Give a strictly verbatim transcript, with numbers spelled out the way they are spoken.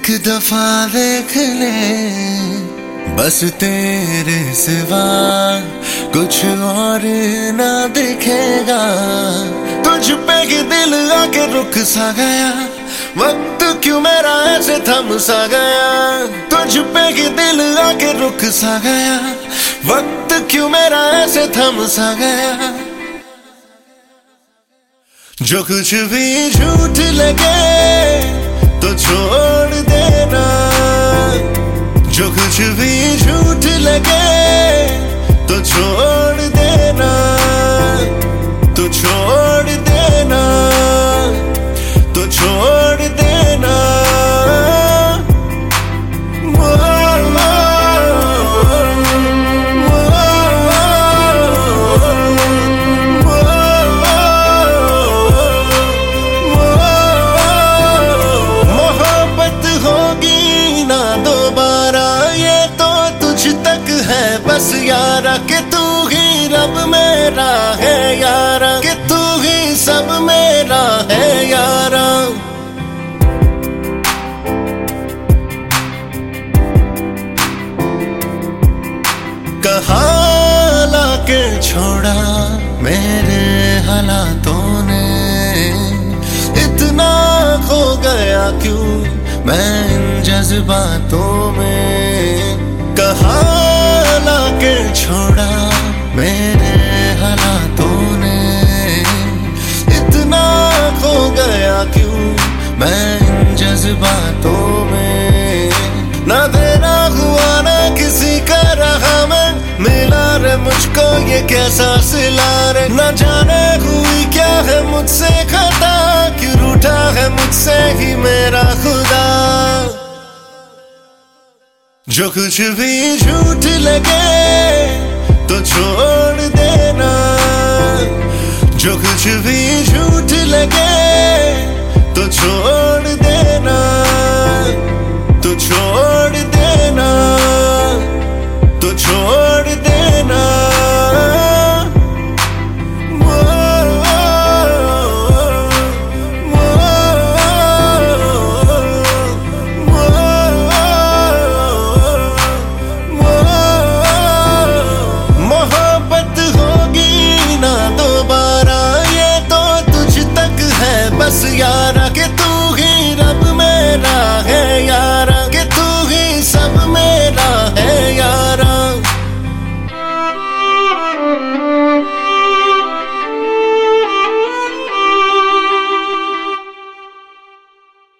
एक दफा देख ले बस तेरे सिवा कुछ और ना दिखेगा। तुझ पे कि दिल आके रुक सा गया, वक्त क्यों मेरा ऐसे थम सा गया। तुझ पे कि दिल आके रुक सा गया, वक्त क्यों मेरा ऐसे थम सा गया। जो कुछ भी झूठ लगे तो छोड़ देना, जो कुछ भी झूठ लगे तो छोड़ देना, तो छोड़ देना, तो छोड़ देना। बस यारा कि तू ही रब मेरा है यारा, कि तू ही सब मेरा है यारा। कहाँ लाके छोड़ा मेरे हालातों ने, इतना खो गया क्यों मैं इन जज्बातों में। कहाँ लाके छोड़ा मेरे हालातों ने, इतना खो गया क्यों मैं इन जज्बातों में। ना तेरा हुआ ना किसी का रहा मैं, मिला रे मुझको ये कैसा सिला रे। न जाने हुई क्या है मुझसे खता, क्यों रूठा है मुझसे ही मेरा खुदा। जो कुछ भी झूठ लगे तो छोड़ देना, जो कुछ भी झूठ लगे तो छोड़ देना, तो छोड़ देना, तो छोड़ देना। बस यारा कि तू ही रब मेरा है यारा।